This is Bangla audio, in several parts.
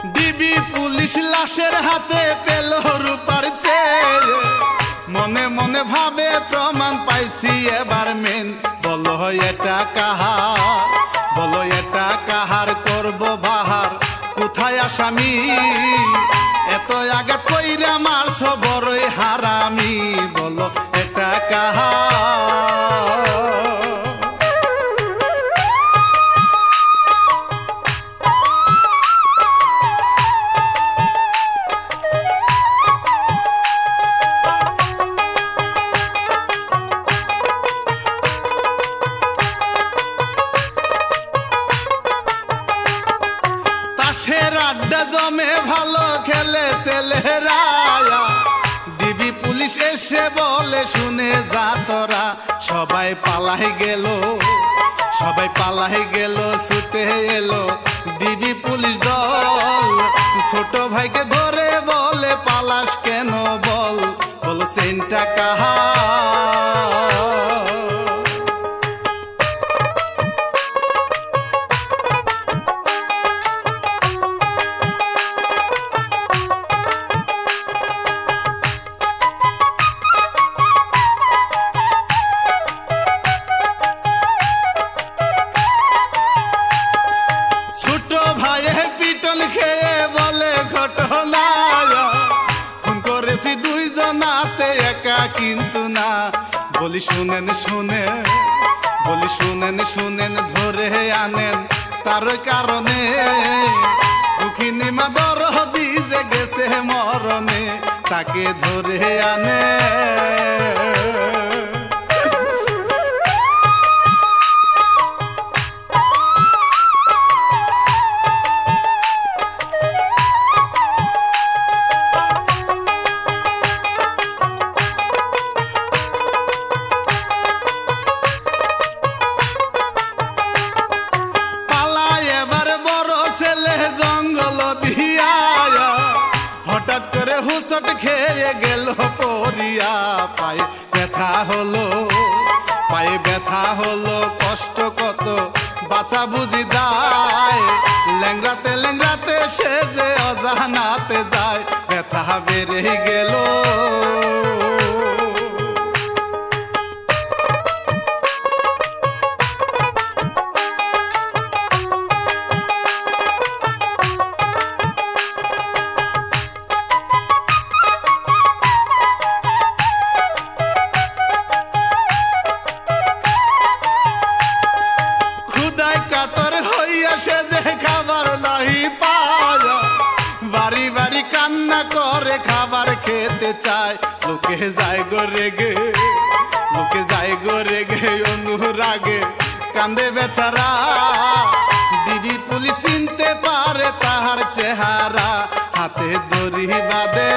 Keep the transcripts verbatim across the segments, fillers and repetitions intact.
ডিবি পুলিশ লাশের হাতে পেল রূপার চেয়ে, মনে মনে ভাবে প্রমাণ পাইছি এবার মেন। বলো এটা কাহার, বলো এটা কাহার, করব বাহার কোথায় আসামি? এত আগে কইরা মারছ বড়ই হারামি, বলো এটা কাহার? তাসের আড্ডা জমে ভালো খেলে ছেলেরা, ডিবি পুলিশ এসে বলে শুনে যা তোরা। সবাই পালাই গেল, সবাই পালাই গেল, ছুটে এলো ডিবি পুলিশ দল। ছোট ভাইকে ধরে বলে পালাস কেন, বল বল সেন্টা কাহার? খেয়ে বলে ঘটনা খুন করেছি দুইজনাতে একা কিন্তু না। বলি শুনেন শুনে, বলি শুনেন শুনেন, ধরে আনেন তার কারণে। দুঃখিনী মা দরদি যে গেছে মরণে, তাকে ধরে আনে। হঠাৎ করে হুসট খেয়ে গেল পরিয়া, পায়ে ব্যথা হলো, পায়ে ব্যথা হলো, কষ্ট কত বাঁচা বুঝি দায়। ল্যাংরাতে ল্যাংরাতে সে যে অজানাতে যায়, ব্যথা বেড়ে গেল। সে যে খাবার নাহি পায়, বাড়ি বাড়ি কান্না করে খাবার খেতে চায়। লোকে যায় গো রেগে, লোকে যায় গো রেগে, অনুরাগে কান্দে বেচারা। ডিবি পুলিশ চিনতে পারে তাহার চেহারা, হাতে দড়ি বাঁধে।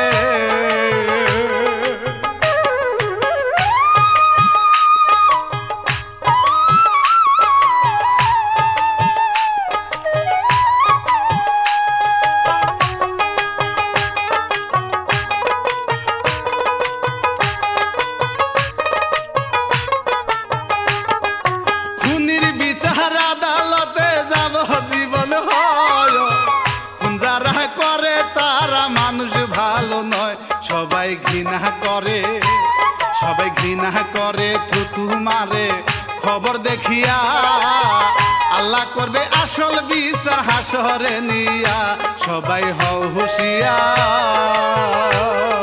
আদালতে যাব জীবন হয়, কোন যারা করে তারা মানুষ ভালো নয়। সবাই ঘৃণা করে, সবাই ঘৃণা করে, থুতু মারে খবর দেখিয়া। আল্লাহ করবে আসল বিচার হাসরে নিয়া, সবাই হও হুঁশিয়ার।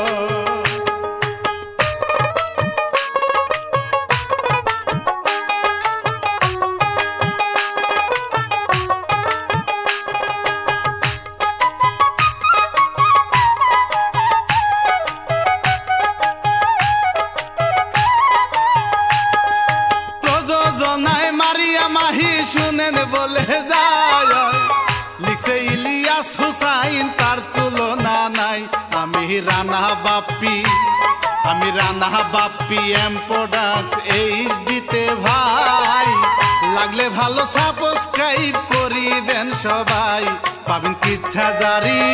শুনেন বলে যায়, লিখছে ইলিয়াস হুসাইন, তার তুলনা নাই। আমি রানা বাপ্পি, আমি Rana Bappi, M products H ডিতে ভাই। লাগলে ভালো সাবস্ক্রাইব করিবেন সবাই, পাবেন কিচ্ছা জারি।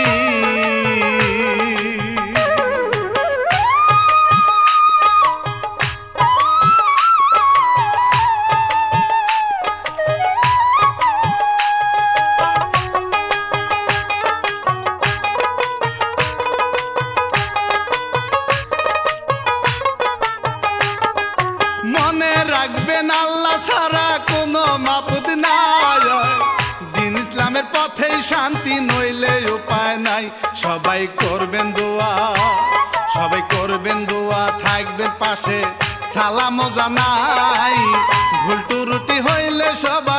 শান্তি নইলে উপায় নাই। সবাই করবেন দোয়া, সবাই করবেন দোয়া, থাকবেন পাশে সালামও জানাই। ভুল ত্রুটি হইলে সবাই